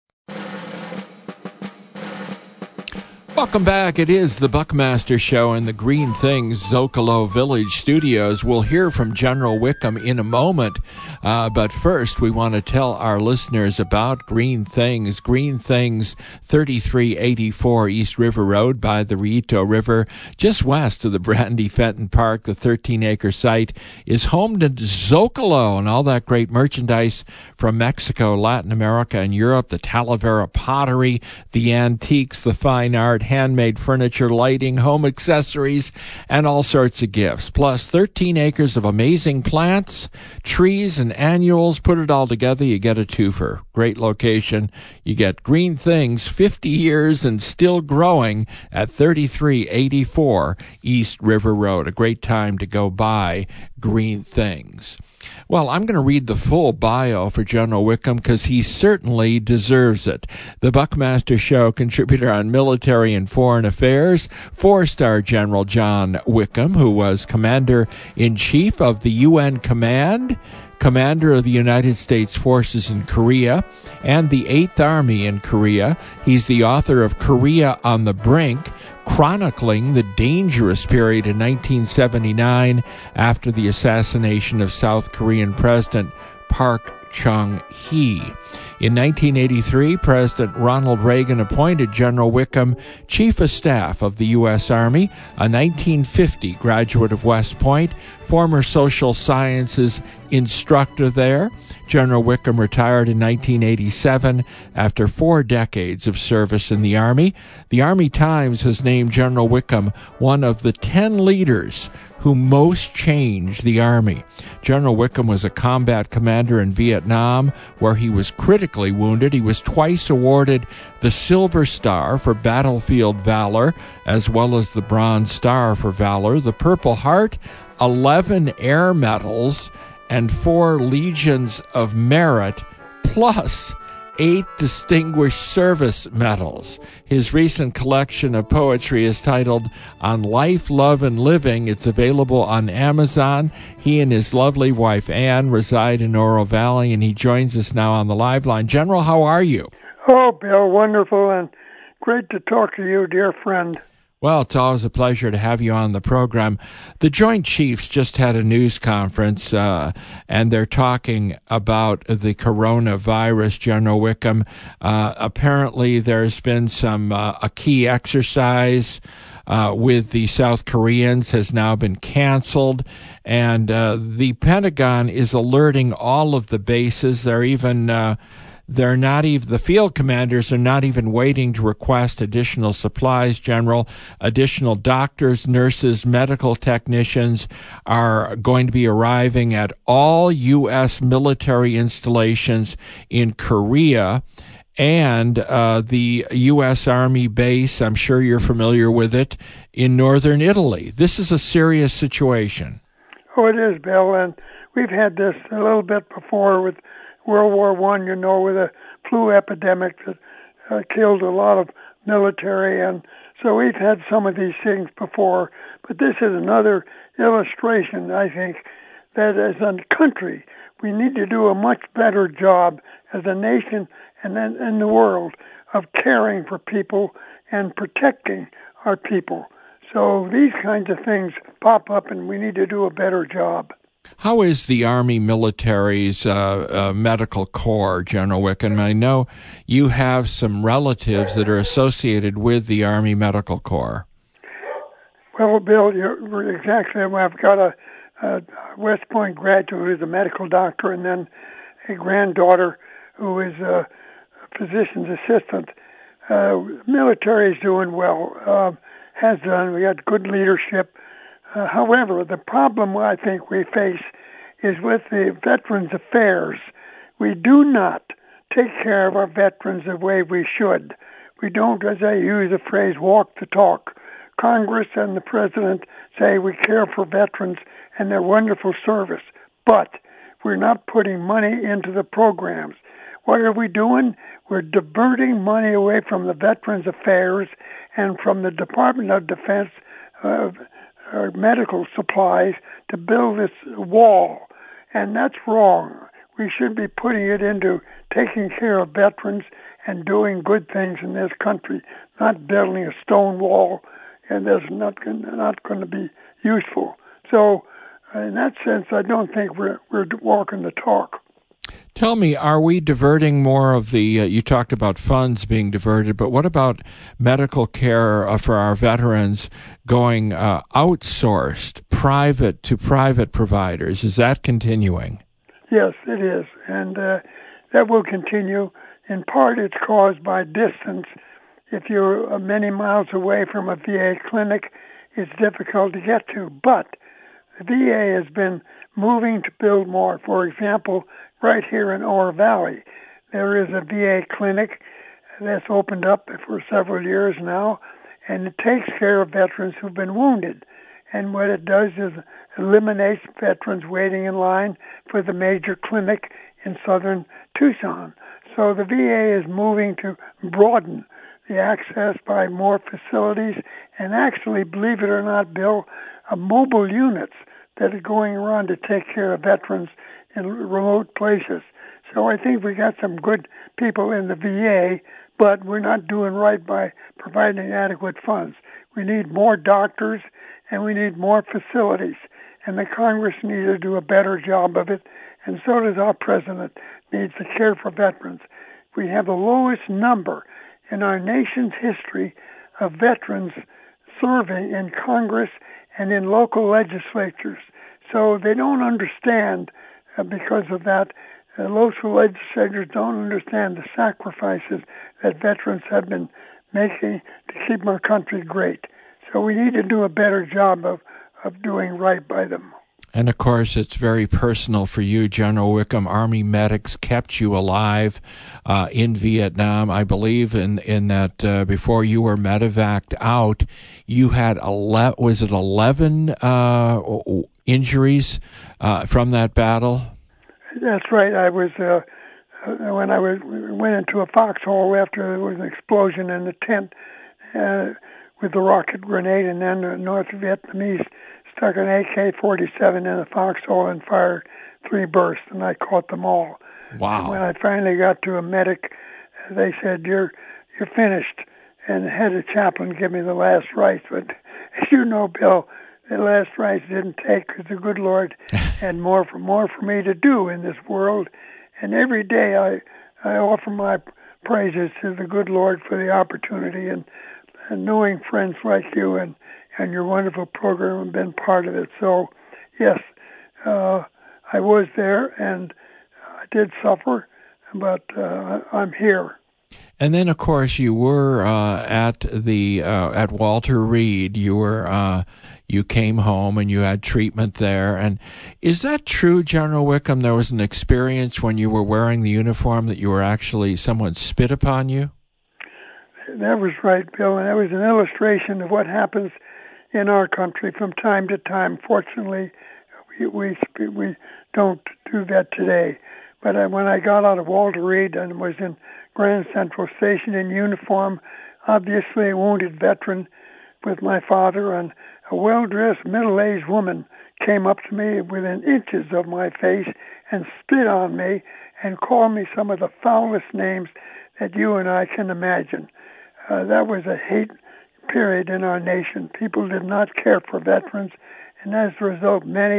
Welcome back. It is the Buckmaster Show in the Green Things Zocalo Village studios. We'll hear from General Wickham in a moment, uh, but first we want to tell our listeners about Green Things. Green Things, thirty-three eighty-four East River Road by the Rito River, just west of the Brandy Fenton Park. The thirteen-acre site is home to Zocalo and all that great merchandise from Mexico, Latin America, and Europe, the Talavera pottery, the antiques, the fine art, handmade furniture, lighting, home accessories, and all sorts of gifts. Plus thirteen acres of amazing plants, trees, and annuals. Put it all together, you get a twofer. Great location. You get Green Things, fifty years and still growing at thirty-three eighty-four East River Road. A great time to go by Green Things. Well, I'm going to read the full bio for General Wickham because he certainly deserves it. The Buckmaster Show contributor on military and foreign affairs, four-star General John Wickham, who was Commander-in-Chief of the U N Command, Commander of the United States Forces in Korea, and the Eighth Army in Korea. He's the author of Korea on the Brink, chronicling the dangerous period in nineteen seventy-nine after the assassination of South Korean President Park Chung-hee. In nineteen eighty-three, President Ronald Reagan appointed General Wickham Chief of Staff of the U S Army, a nineteen fifty graduate of West Point, former social sciences instructor there. General Wickham retired in nineteen eighty-seven after four decades of service in the Army. The Army Times has named General Wickham one of the ten leaders who most changed the Army. General Wickham was a combat commander in Vietnam, where he was critically wounded. He was twice awarded the Silver Star for battlefield valor, as well as the Bronze Star for valor, the Purple Heart, eleven Air Medals, and four Legions of Merit, plus eight Distinguished Service Medals. His recent collection of poetry is titled On Life, Love, and Living. It's available on Amazon. He and his lovely wife, Anne, reside in Oro Valley, and he joins us now on the live line. General, how are you? Oh, Bill, wonderful, and great to talk to you, dear friend. Well, it's always a pleasure to have you on the program. The Joint Chiefs just had a news conference, uh, and they're talking about the coronavirus, General Wickham. Uh, apparently, there's been some, uh, a key exercise uh, with the South Koreans has now been canceled, and uh, the Pentagon is alerting all of the bases. They're even... Uh, They're not even, the field commanders are not even waiting to request additional supplies, General. Additional doctors, nurses, medical technicians are going to be arriving at all U S military installations in Korea and uh, the U S Army base, I'm sure you're familiar with it, in northern Italy. This is a serious situation. Oh, it is, Bill, and we've had this a little bit before with World War One, you know, with a flu epidemic that uh, killed a lot of military, and so we've had some of these things before. But this is another illustration, I think, that as a country, we need to do a much better job as a nation and then in the world of caring for people and protecting our people. So these kinds of things pop up, and we need to do a better job. How is the Army military's uh, uh, medical corps, General Wickham? I know you have some relatives that are associated with the Army Medical Corps. Well, Bill, you're exactly. I've got a, a West Point graduate who's a medical doctor, and then a granddaughter who is a physician's assistant. Uh, military is doing well, uh, has done. We got good leadership. Uh, however, the problem I think we face is with the Veterans Affairs. We do not take care of our veterans the way we should. We don't, as I use the phrase, walk the talk. Congress and the President say we care for veterans and their wonderful service, but we're not putting money into the programs. What are we doing? We're diverting money away from the Veterans Affairs and from the Department of Defense uh, uh, medical supplies to build this wall, and that's wrong. We should be putting it into taking care of veterans and doing good things in this country, not building a stone wall, and that's not not going to be useful. So, in that sense, I don't think we're we're walking the talk. Tell me, are we diverting more of the, uh, you talked about funds being diverted, but what about medical care uh, for our veterans going uh, outsourced, private to private providers? Is that continuing? Yes, it is, and uh, that will continue. In part, it's caused by distance. If you're many miles away from a V A clinic, it's difficult to get to, but the V A has been moving to build more. For example, right here in Oro Valley, there is a V A clinic that's opened up for several years now, and it takes care of veterans who've been wounded. And what it does is eliminates veterans waiting in line for the major clinic in southern Tucson. So the V A is moving to broaden the access by more facilities and actually, believe it or not, Bill, uh, mobile units that are going around to take care of veterans in remote places. So I think we got some good people in the V A, but we're not doing right by providing adequate funds. We need more doctors and we need more facilities, and the Congress needs to do a better job of it, and so does our president needs to care for veterans. We have the lowest number in our nation's history of veterans serving in Congress and in local legislatures. So they don't understand, uh, because of that, uh, local legislators don't understand the sacrifices that veterans have been making to keep our country great. So we need to do a better job of, of doing right by them. And, of course, it's very personal for you, General Wickham. Army medics kept you alive uh, in Vietnam. I believe in in that uh, before you were medevaced out, you had, ele- was it eleven uh, injuries uh, from that battle? That's right. I was, uh, when I was went into a foxhole after there was an explosion in the tent uh, with the rocket grenade, and then the North Vietnamese stuck an A K forty-seven in the foxhole and fired three bursts, and I caught them all. Wow. And when I finally got to a medic, they said, you're you're finished, and the head of the chaplain gave me the last rites. But as you know, Bill, the last rites didn't take, because the good Lord had more for more for me to do in this world. And every day I, I offer my praises to the good Lord for the opportunity, and, and knowing friends like you and and your wonderful program and been part of it. So, yes, uh, I was there, and I did suffer, but uh, I'm here. And then, of course, you were uh, at the uh, at Walter Reed. You were uh, you came home and you had treatment there. And is that true, General Wickham? There was an experience when you were wearing the uniform that you were actually someone spit upon you. That was right, Bill, and that was an illustration of what happens in our country from time to time. Fortunately, we we, we don't do that today. But I, when I got out of Walter Reed and was in Grand Central Station in uniform, obviously a wounded veteran with my father, and a well-dressed middle-aged woman came up to me within inches of my face and spit on me and called me some of the foulest names that you and I can imagine. Uh, that was a hate period in our nation. People did not care for veterans, and as a result, many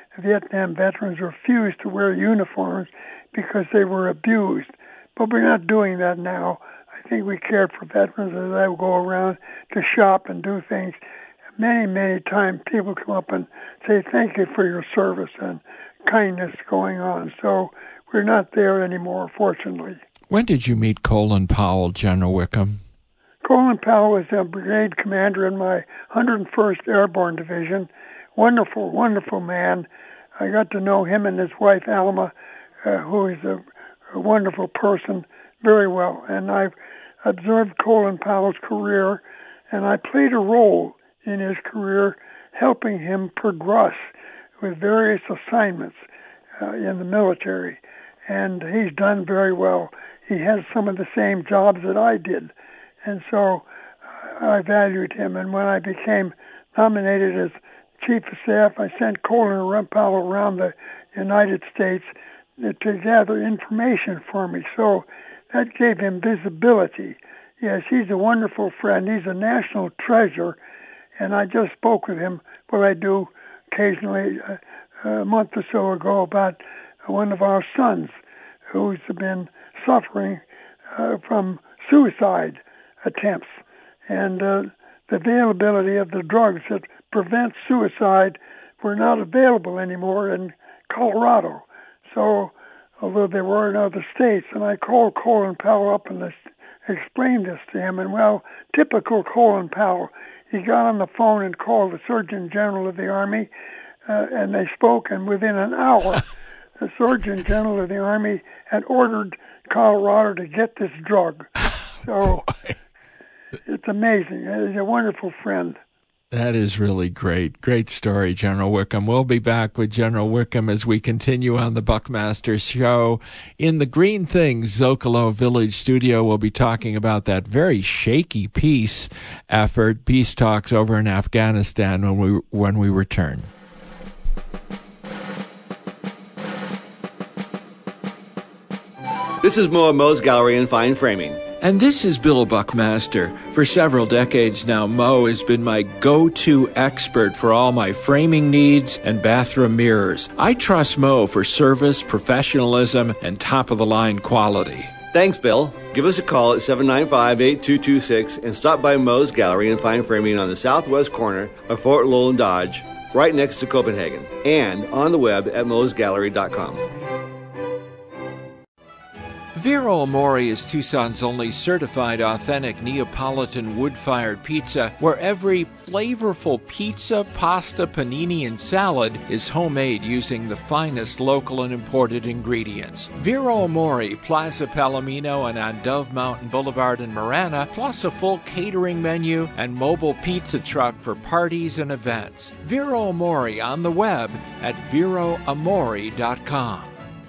Vietnam veterans refused to wear uniforms because they were abused. But we're not doing that now. I think we cared for veterans as they go around to shop and do things. Many, many times people come up and say, thank you for your service and kindness going on. So we're not there anymore, fortunately. When did you meet Colin Powell, General Wickham? Colin Powell was a brigade commander in my one hundred first Airborne Division. Wonderful, wonderful man. I got to know him and his wife, Alma, uh, who is a, a wonderful person, very well. And I've observed Colin Powell's career, and I played a role in his career helping him progress with various assignments uh, in the military. And he's done very well. He has some of the same jobs that I did. And so uh, I valued him. And when I became nominated as Chief of Staff, I sent Colin Powell around the United States to gather information for me. So that gave him visibility. Yes, he's a wonderful friend. He's a national treasure. And I just spoke with him, what I do occasionally uh, a month or so ago, about one of our sons who's been suffering uh, from suicide attempts. And uh, the availability of the drugs that prevent suicide were not available anymore in Colorado. So, although they were in other states, and I called Colin Powell up and explained this to him, and well, typical Colin Powell, he got on the phone and called the Surgeon General of the Army, uh, and they spoke, and within an hour, the Surgeon General of the Army had ordered Colorado to get this drug. So it's amazing. He's a wonderful friend. That is really great. Great story, General Wickham. We'll be back with General Wickham as we continue on the Buckmaster Show. In the Green Things Zocalo Village studio, we'll be talking about that very shaky peace effort, peace talks over in Afghanistan when we when we return. This is Mo at Mo's Gallery and Fine Framing. And this is Bill Buckmaster. For several decades now, Mo has been my go-to expert for all my framing needs and bathroom mirrors. I trust Mo for service, professionalism, and top-of-the-line quality. Thanks, Bill. Give us a call at seven nine five, eight two two six and stop by Mo's Gallery and Fine Framing on the southwest corner of Fort Lowell and Dodge, right next to Copenhagen, and on the web at mos gallery dot com. Vero Amore is Tucson's only certified authentic Neapolitan wood-fired pizza, where every flavorful pizza, pasta, panini, and salad is homemade using the finest local and imported ingredients. Vero Amore, Plaza Palomino and on Dove Mountain Boulevard in Marana, plus a full catering menu and mobile pizza truck for parties and events. Vero Amore on the web at vero amore dot com.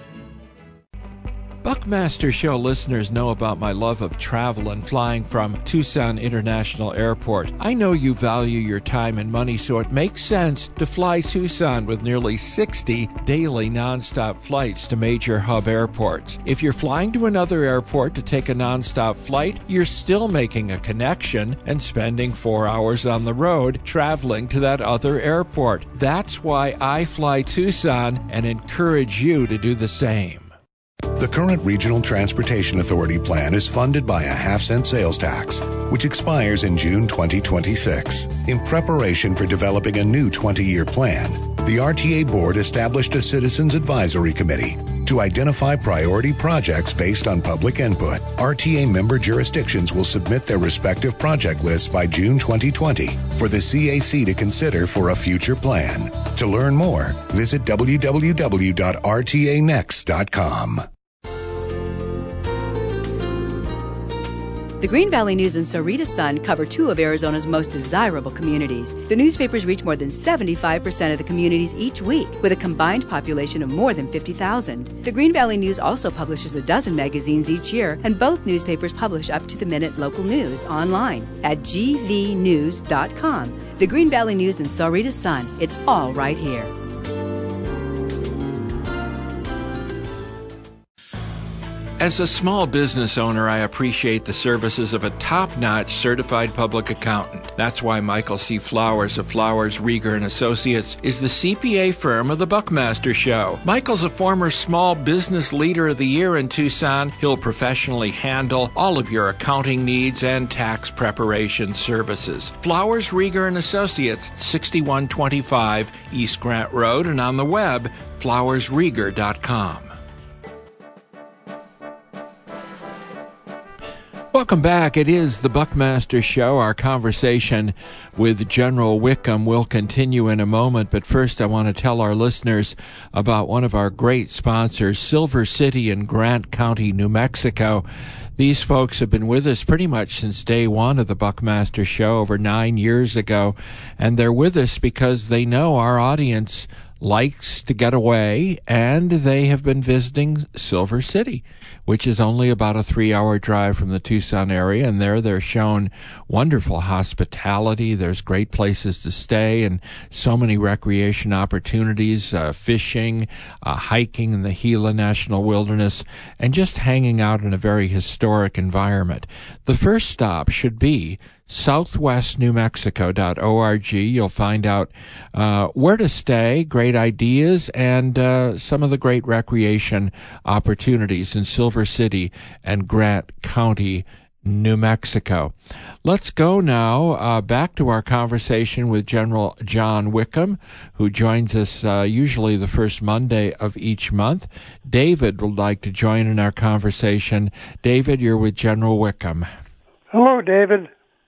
Buckmaster Show listeners know about my love of travel and flying from Tucson International Airport. I know you value your time and money, so it makes sense to fly Tucson with nearly sixty daily nonstop flights to major hub airports. If you're flying to another airport to take a nonstop flight, you're still making a connection and spending four hours on the road traveling to that other airport. That's why I fly Tucson and encourage you to do the same. The current Regional Transportation Authority plan is funded by a half-cent sales tax, which expires in June twenty twenty-six. In preparation for developing a new twenty-year plan, the R T A Board established a Citizens Advisory Committee to identify priority projects based on public input. R T A member jurisdictions will submit their respective project lists by June twenty twenty for the C A C to consider for a future plan. To learn more, visit w w w dot r t a next dot com. The Green Valley News and Sahuarita Sun cover two of Arizona's most desirable communities. The newspapers reach more than seventy-five percent of the communities each week, with a combined population of more than fifty thousand. The Green Valley News also publishes a dozen magazines each year, and both newspapers publish up-to-the-minute local news online at g v news dot com. The Green Valley News and Sahuarita Sun, it's all right here. As a small business owner, I appreciate the services of a top-notch certified public accountant. That's why Michael C. Flowers of Flowers, Rieger and Associates is the C P A firm of the Buckmaster Show. Michael's a former Small Business Leader of the Year in Tucson. He'll professionally handle all of your accounting needs and tax preparation services. Flowers, Rieger and Associates, sixty-one twenty-five East Grant Road, and on the web, flowers rieger dot com. Welcome back. It is the Buckmaster Show. Our conversation with General Wickham will continue in a moment, but first I want to tell our listeners about one of our great sponsors, Silver City in Grant County, New Mexico. These folks have been with us pretty much since day one of the Buckmaster Show over nine years ago, and they're with us because they know our audience likes to get away, and they have been visiting Silver City, which is only about a three-hour drive from the Tucson area, and there they're shown wonderful hospitality. There's great places to stay and so many recreation opportunities, uh, fishing, uh, hiking in the Gila National Wilderness, and just hanging out in a very historic environment. The first stop should be southwest new mexico dot org. You'll find out uh, where to stay, great ideas, and uh, some of the great recreation opportunities in Silver City and Grant County, New Mexico. Let's go now uh, back to our conversation with General John Wickham, who joins us uh, usually the first Monday of each month. David would like to join in our conversation. David, you're with General Wickham. Hello, David.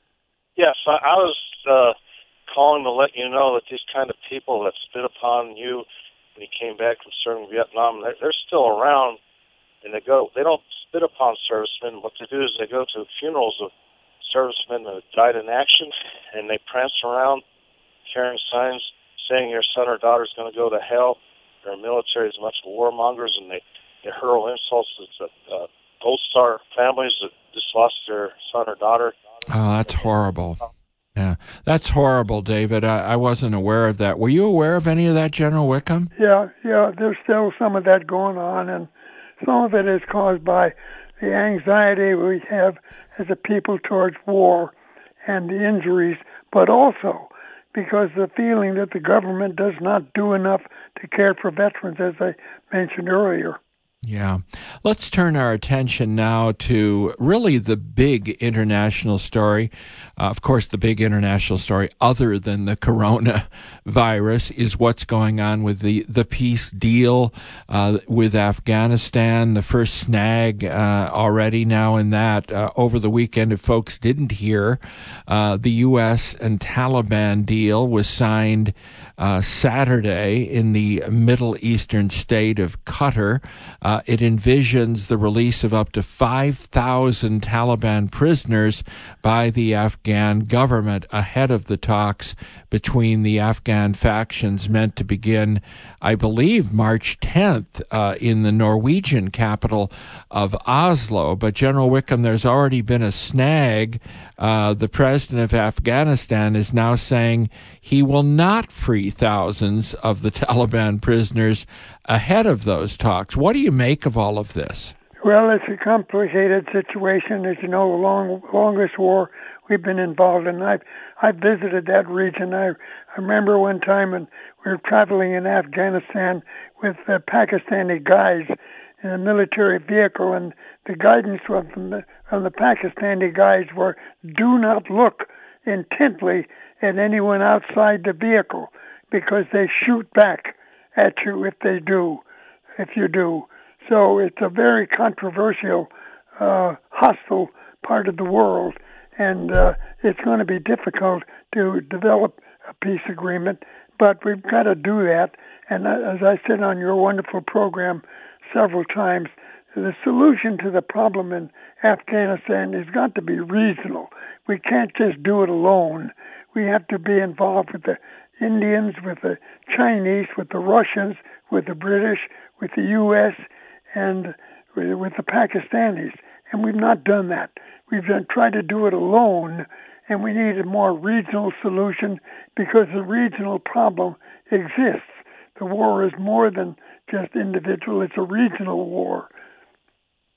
Yes, I, I was uh, calling to let you know that these kind of people that spit upon you when you came back from serving Vietnam, they're, they're still around, and they go. They don't spit upon servicemen. What they do is they go to funerals of servicemen who died in action, and they prance around carrying signs saying your son or daughter is going to go to hell. Their military is a bunch of warmongers, and they, they hurl insults at the uh, Gold Star families that just lost their son or daughter. Oh, that's horrible. Yeah, that's horrible, David. I, I wasn't aware of that. Were you aware of any of that, General Wickham? Yeah, yeah, there's still some of that going on, and some of it is caused by the anxiety we have as a people towards war and the injuries, but also because the feeling that the government does not do enough to care for veterans, as I mentioned earlier. Yeah. Let's turn our attention now to really the big international story. Uh, of course, the big international story, other than the coronavirus, is what's going on with the, the peace deal uh, with Afghanistan. The first snag uh, already now in that. Uh, over the weekend, if folks didn't hear, uh, the U S and Taliban deal was signed Uh, Saturday in the Middle Eastern state of Qatar. Uh, it envisions the release of up to five thousand Taliban prisoners by the Afghan government ahead of the talks between the Afghan factions meant to begin, I believe, March tenth uh, in the Norwegian capital of Oslo. But General Wickham, there's already been a snag. Uh, the president of Afghanistan is now saying he will not free thousands of the Taliban prisoners ahead of those talks. What do you make of all of this? Well, it's a complicated situation. As you know, the long, longest war we've been involved in. I've, I've visited that region. I, I remember one time when we were traveling in Afghanistan with uh, Pakistani guys in a military vehicle, and the guidance from the, from the Pakistani guys were, do not look intently at anyone outside the vehicle because they shoot back at you if they do, if you do. So it's a very controversial, uh, hostile part of the world, and uh, it's going to be difficult to develop a peace agreement, but we've got to do that. And as I said on your wonderful program several times, the solution to the problem in Afghanistan has got to be regional. We can't just do it alone. We have to be involved with the Indians, with the Chinese, with the Russians, with the British, with the U S, and with the Pakistanis. And we've not done that. We've done, tried to do it alone, and we need a more regional solution because the regional problem exists. The war is more than just individual. It's a regional war.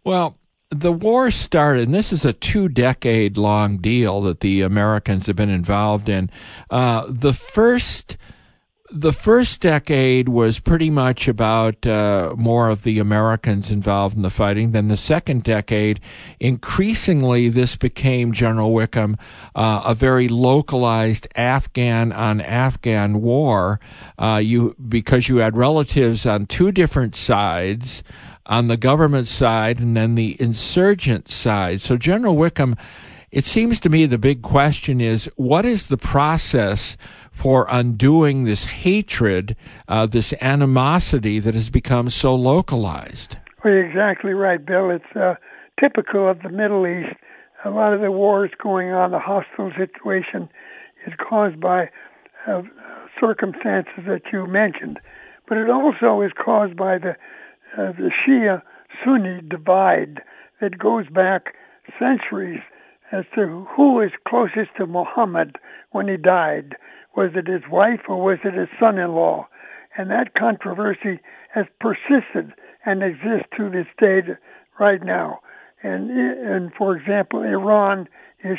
Well, the war started, and this is a two-decade-long deal that the Americans have been involved in. Uh, the first... The first decade was pretty much about uh, more of the Americans involved in the fighting. Then the second decade, increasingly, this became, General Wickham, uh, a very localized Afghan-on-Afghan war. Uh, you because you had relatives on two different sides, on the government side and then the insurgent side. So, General Wickham, it seems to me the big question is, what is the process for undoing this hatred, uh, this animosity that has become so localized? Well, you're exactly right, Bill. It's uh, typical of the Middle East. A lot of the wars going on, the hostile situation, is caused by uh, circumstances that you mentioned. But it also is caused by the, uh, the Shia-Sunni divide that goes back centuries as to who is closest to Muhammad when he died. Was it his wife or was it his son-in-law? And that controversy has persisted and exists to this day right now. And, and for example, Iran is,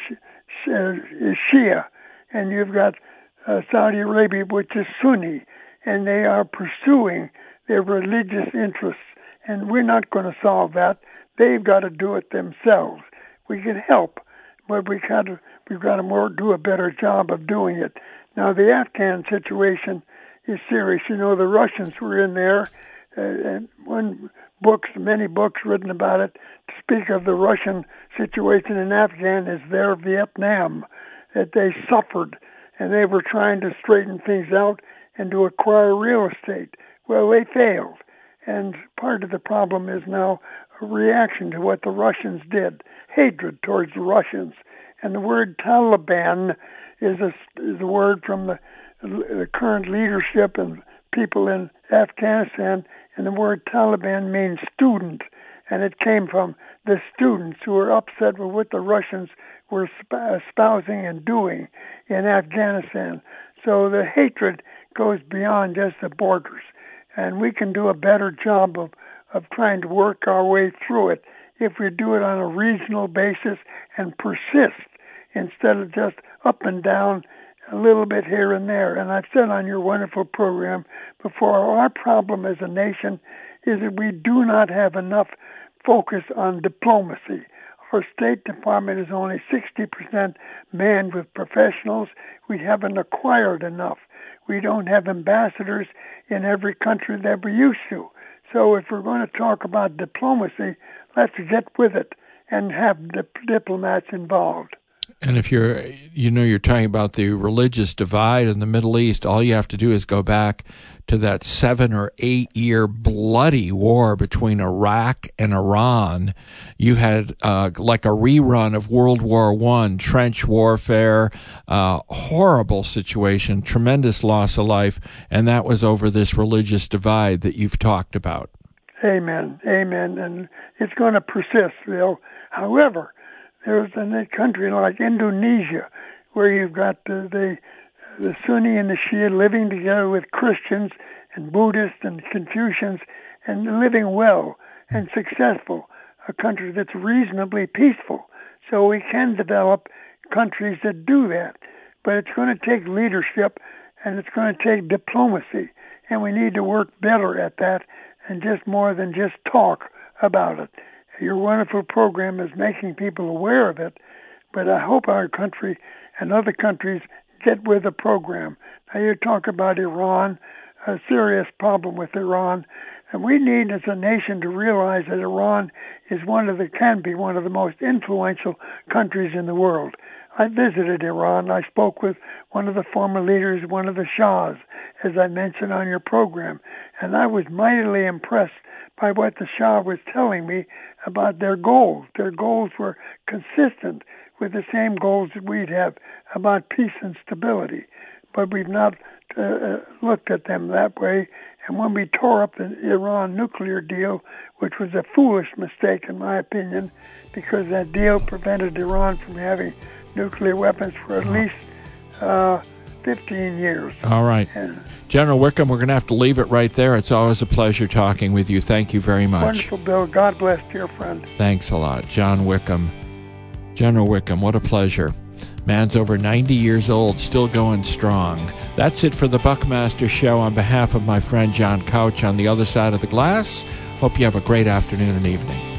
is Shia, and you've got uh, Saudi Arabia, which is Sunni, and they are pursuing their religious interests. And we're not going to solve that. They've got to do it themselves. We can help, but we got to, we've got to more, do a better job of doing it. Now, the Afghan situation is serious. You know, the Russians were in there, uh, and one books, many books written about it, to speak of the Russian situation in Afghan as their Vietnam, that they suffered, and they were trying to straighten things out and to acquire real estate. Well, they failed, and part of the problem is now a reaction to what the Russians did, hatred towards the Russians. And the word Taliban is a, is a word from the, the current leadership and people in Afghanistan, and the word Taliban means student, and it came from the students who were upset with what the Russians were espousing and doing in Afghanistan. So the hatred goes beyond just the borders, and we can do a better job of, of trying to work our way through it if we do it on a regional basis and persist instead of just up and down a little bit here and there. And I've said on your wonderful program before, our problem as a nation is that we do not have enough focus on diplomacy. Our State Department is only sixty percent manned with professionals. We haven't acquired enough. We don't have ambassadors in every country that we used to. So if we're going to talk about diplomacy, let's get with it and have dip- diplomats involved. And if you're, you know, you're talking about the religious divide in the Middle East, all you have to do is go back to that seven or eight year bloody war between Iraq and Iran. You had uh, like a rerun of World War One, trench warfare, uh, horrible situation, tremendous loss of life, and that was over this religious divide that you've talked about. Amen, amen, and it's going to persist, Bill. However, there's a country like Indonesia where you've got the, the the Sunni and the Shia living together with Christians and Buddhists and Confucians and living well and successful, a country that's reasonably peaceful. So we can develop countries that do that. But it's going to take leadership and it's going to take diplomacy, and we need to work better at that and just more than just talk about it. Your wonderful program is making people aware of it, but I hope our country and other countries get with the program. Now you talk about Iran, a serious problem with Iran, and we need as a nation to realize that Iran is one of the, can be one of the most influential countries in the world. I visited Iran. I spoke with one of the former leaders, one of the Shahs, as I mentioned on your program, and I was mightily impressed by what the Shah was telling me about their goals. Their goals were consistent with the same goals that we'd have about peace and stability, but we've not uh, looked at them that way. And when we tore up the Iran nuclear deal, which was a foolish mistake in my opinion, because that deal prevented Iran from having nuclear weapons for at least uh, fifteen years. All right. And General Wickham, we're going to have to leave it right there. It's always a pleasure talking with you. Thank you very much. Wonderful, Bill. God bless, dear friend. Thanks a lot. John Wickham. General Wickham, what a pleasure. Man's over ninety years old, still going strong. That's it for the Buckmaster Show. On behalf of my friend John Couch on the other side of the glass, hope you have a great afternoon and evening.